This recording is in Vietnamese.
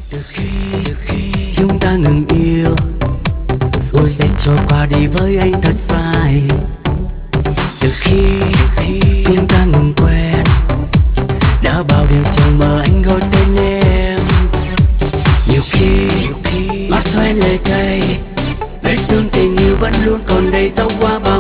Từ khi chúng ta ngừng yêu, ôi sẽ trôi qua đi với anh thật phai. Từ khi chúng ta ngừng quen, đã bao điều chờ mơ anh gọi tên em. Nhiều khi mắt xoay lệ cay, vết thương tình yêu vẫn luôn còn đây tóc qua bao